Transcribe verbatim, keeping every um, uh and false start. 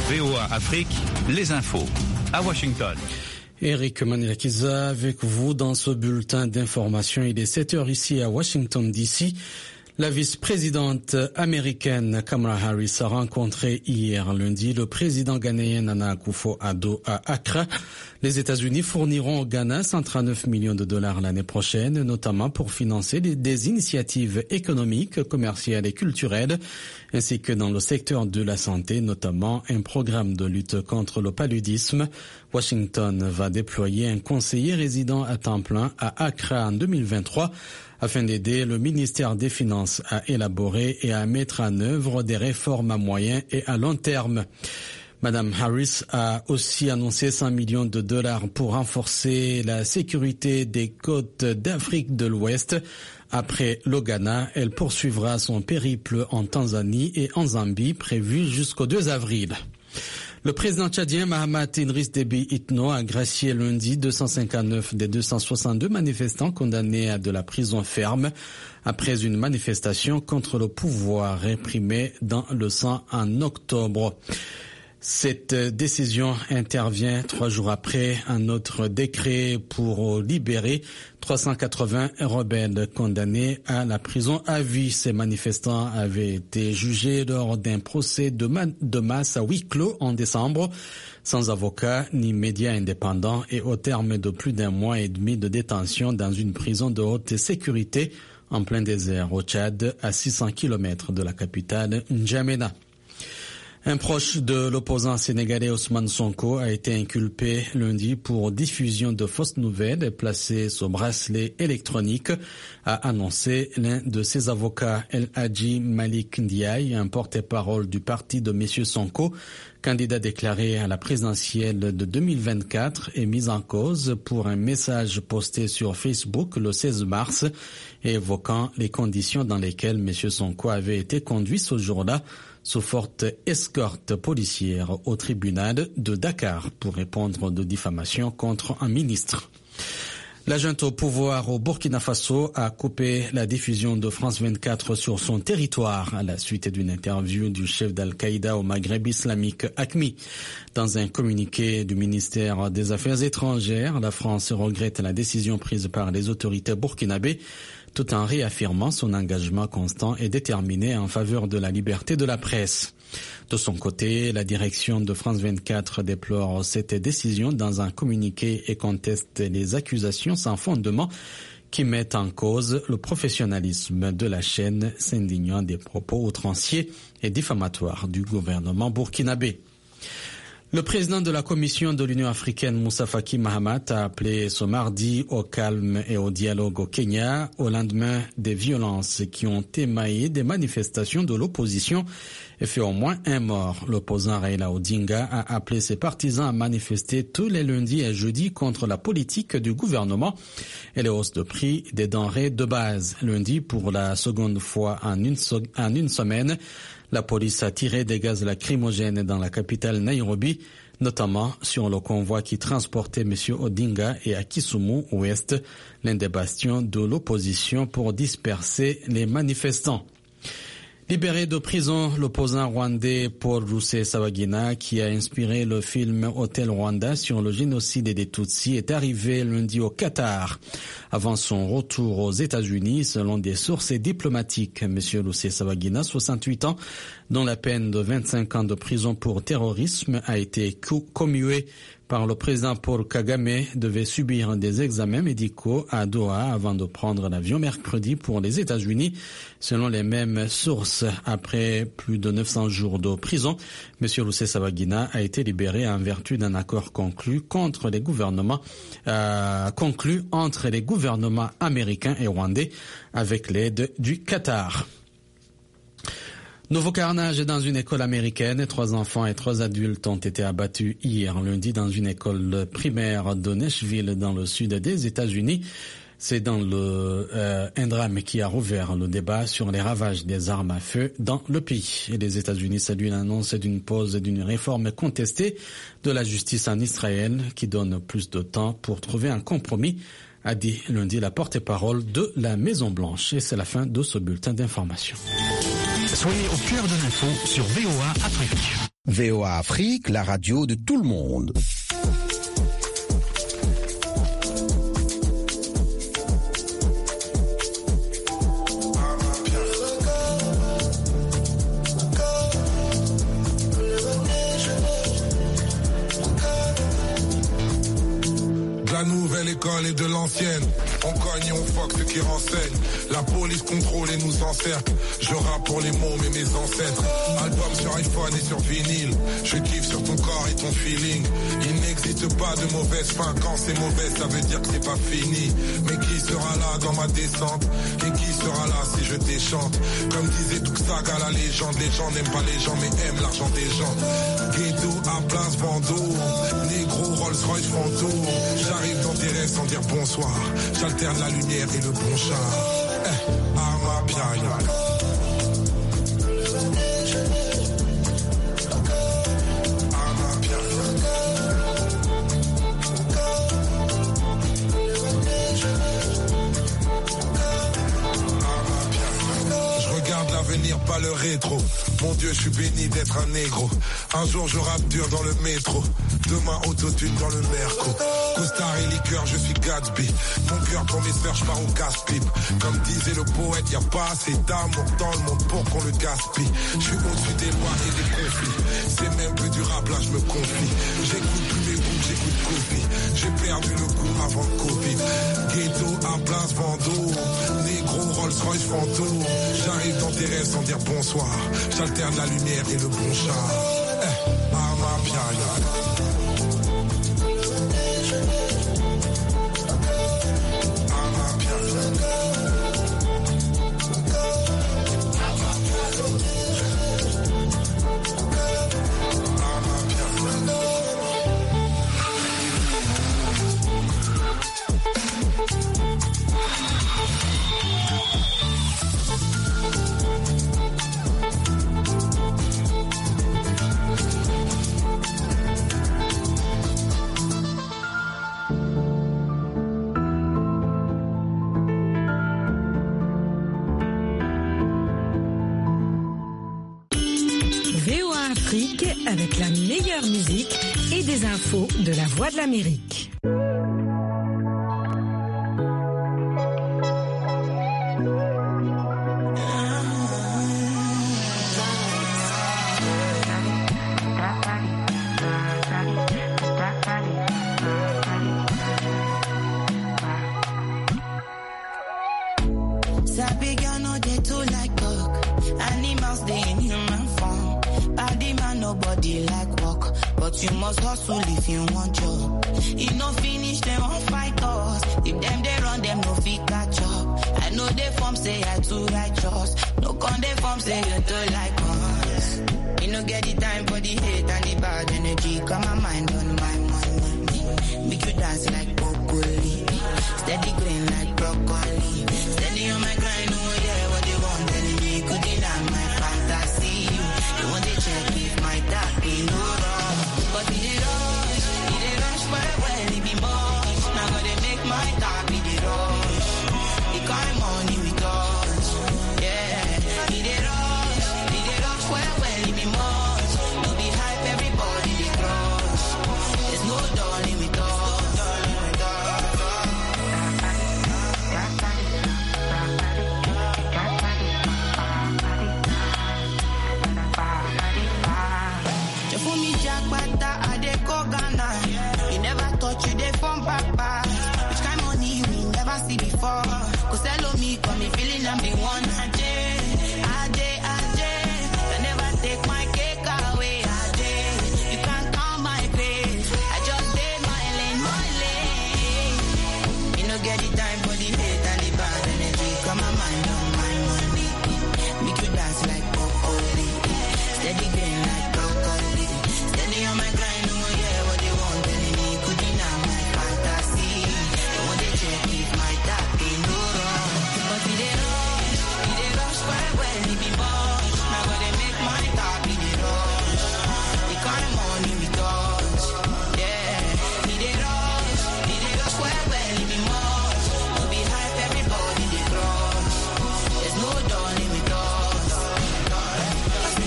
V O A Afrique, les infos. À Washington. Eric Manilakiza avec vous dans ce bulletin d'information. Il est sept heures ici à Washington D C. La vice-présidente américaine Kamala Harris a rencontré hier lundi le président ghanéen Nana Akufo-Addo à Accra. Les États-Unis fourniront au Ghana cent trente-neuf millions de dollars l'année prochaine, notamment pour financer des initiatives économiques, commerciales et culturelles, ainsi que dans le secteur de la santé, notamment un programme de lutte contre le paludisme. Washington va déployer un conseiller résident à temps plein à Accra en deux mille vingt-trois afin d'aider le ministère des Finances à élaborer et à mettre en œuvre des réformes à moyen et à long terme. Madame Harris a aussi annoncé cent millions de dollars pour renforcer la sécurité des côtes d'Afrique de l'Ouest. Après le Ghana, elle poursuivra son périple en Tanzanie et en Zambie prévu jusqu'au deux avril. Le président tchadien Mahamat Idriss Déby Itno a gracié lundi deux cent cinquante-neuf des deux cent soixante-deux manifestants condamnés à de la prison ferme après une manifestation contre le pouvoir réprimé dans le sang en octobre. Cette décision intervient trois jours après un autre décret pour libérer trois cent quatre-vingts rebelles condamnés à la prison à vie. Ces manifestants avaient été jugés lors d'un procès de, ma- de masse à huis clos en décembre, sans avocat ni médias indépendants et au terme de plus d'un mois et demi de détention dans une prison de haute sécurité en plein désert au Tchad, à six cents kilomètres de la capitale N'Djamena. Un proche de l'opposant sénégalais Ousmane Sonko a été inculpé lundi pour diffusion de fausses nouvelles et placé sous bracelet électronique, a annoncé l'un de ses avocats, El Hadji Malik Ndiaye, un porte-parole du parti de M. Sonko, candidat déclaré à la présidentielle de deux mille vingt-quatre et mis en cause pour un message posté sur Facebook le seize mars évoquant les conditions dans lesquelles M. Sonko avait été conduit ce jour-là sous forte escorte policière au tribunal de Dakar pour répondre de diffamation contre un ministre. La junte au pouvoir au Burkina Faso a coupé la diffusion de France vingt-quatre sur son territoire à la suite d'une interview du chef d'Al-Qaïda au Maghreb islamique A Q M I. Dans un communiqué du ministère des Affaires étrangères, la France regrette la décision prise par les autorités burkinabées tout en réaffirmant son engagement constant et déterminé en faveur de la liberté de la presse. De son côté, la direction de France vingt-quatre déplore cette décision dans un communiqué et conteste les accusations sans fondement qui mettent en cause le professionnalisme de la chaîne, s'indignant des propos outranciers et diffamatoires du gouvernement burkinabé. Le président de la Commission de l'Union africaine, Moussa Faki Mahamat, a appelé ce mardi au calme et au dialogue au Kenya, au lendemain des violences qui ont émaillé des manifestations de l'opposition et fait au moins un mort. L'opposant Raila Odinga a appelé ses partisans à manifester tous les lundis et jeudis contre la politique du gouvernement et les hausses de prix des denrées de base. Lundi, pour la seconde fois en une, so- en une semaine, la police a tiré des gaz lacrymogènes dans la capitale Nairobi, notamment sur le convoi qui transportait M. Odinga et à Kisumu Ouest, l'un des bastions de l'opposition, pour disperser les manifestants. Libéré de prison, l'opposant rwandais Paul Rusesabagina, qui a inspiré le film Hôtel Rwanda sur le génocide des Tutsis, est arrivé lundi au Qatar. Avant son retour aux États-Unis, selon des sources diplomatiques, M. Rusesabagina, soixante-huit ans, dont la peine de vingt-cinq ans de prison pour terrorisme a été commuée par le président Paul Kagame, devait subir des examens médicaux à Doha avant de prendre l'avion mercredi pour les États-Unis. Selon les mêmes sources, après plus de neuf cents jours de prison, M. Rusesabagina a été libéré en vertu d'un accord conclu contre les gouvernements, euh, conclu entre les gouvernements américains et rwandais avec l'aide du Qatar. Nouveau carnage dans une école américaine. Trois enfants et trois adultes ont été abattus hier lundi dans une école primaire de Nashville dans le sud des États-Unis. C'est dans le euh, un drame qui a rouvert le débat sur les ravages des armes à feu dans le pays. Et les États-Unis saluent l'annonce d'une pause et d'une réforme contestée de la justice en Israël qui donne plus de temps pour trouver un compromis, a dit lundi la porte-parole de la Maison-Blanche. Et c'est la fin de ce bulletin d'information. Soyez au cœur de l'info sur V O A Afrique. V O A Afrique, la radio de tout le monde. La nouvelle école et de l'ancienne. On cogne et on fuck ceux qui renseignent. La police contrôle et nous encercle. Je rappe pour les mômes et mes ancêtres. Album sur iPhone et sur vinyle. Je kiffe sur ton corps et ton feeling. Il n'existe pas de mauvaise fin. Quand c'est mauvais, ça veut dire que c'est pas fini. Mais qui sera là dans ma descente? Et qui sera là si je déchante? Comme disait Tuxaga, la légende. Les gens n'aiment pas les gens mais aiment l'argent des gens. Ghetto à place Vendôme. Négro Rolls Royce fantôme. J'arrive dans tes rêves sans dire bonsoir. J'alterne la lumière et le bon char. Eh, Arma Piaïa. L'avenir, pas le rétro. Mon Dieu, je suis béni d'être un négro. Un jour, je rappe dur dans le métro. Demain, autotune dans le merco. Costard et liqueur, je suis Gatsby. Mon cœur pour mes sœurs, je pars au casse-pipe. Comme disait le poète, y a pas assez d'amour dans le monde pour qu'on le gaspille. Je suis au-dessus des lois et des conflits. C'est même plus du rap, là, je me confie. J'écoute plus mes boucles, j'écoute Kofi. J'ai perdu le goût avant le Covid. Ghetto à place Vendôme. Négro Rolls Royce fantôme. J'arrive dans tes rêves sans dire bonsoir. J'alterne la lumière et le bon char. Eh, Arma Piaïa. Avec la meilleure musique et des infos de la Voix de l'Amérique. You must hustle if you want job. You no finish, them won't fight us. If them they run, them no fit catch up. I know they form say I too righteous. No con they form say you too like us. You no get the time for the hate and the bad energy. Got my mind on my money. Make you dance like broccoli. Steady green like broccoli. Steady on my grind, oh yeah, what they want telling me. Could deny my fantasy. They want to check if my tap be no wrong. But he did rush, he did rush for well, he be much. Now gotta make my car be the rush. He got money with us, yeah. He did rush, he did rush for well, he be much. No be hype, everybody they crush. There's no darling with us, darling with us. You fool me jack, but